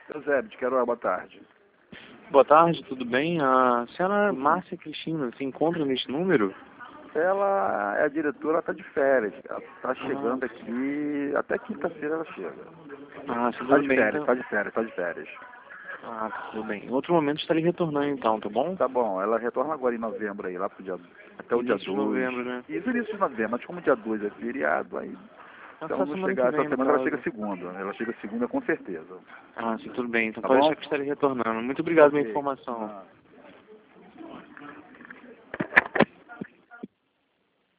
Eusébio, te quero boa tarde. Boa tarde, tudo bem? A senhora Márcia Cristina se encontra neste número? Ela é a diretora, ela está de férias. Ela está Ah, chegando aqui, até quinta-feira ela chega. Está tudo de bem, férias, então. está de férias, está de férias. Tudo bem. Em outro momento estarei retornando então, tá bom? Tá bom, ela retorna agora em novembro aí, lá pro dia, até o dia Início de 2. novembro, né? Isso, início de novembro, mas como dia 2 é feriado, aí então Só não semana que chegar essa vem, no semana, ela chega caso. segunda. Ela chega segunda com certeza. Sim, tudo bem. Então Tá pode bom? deixar que estarei retornando. Muito obrigado pela Ok. informação. Ah.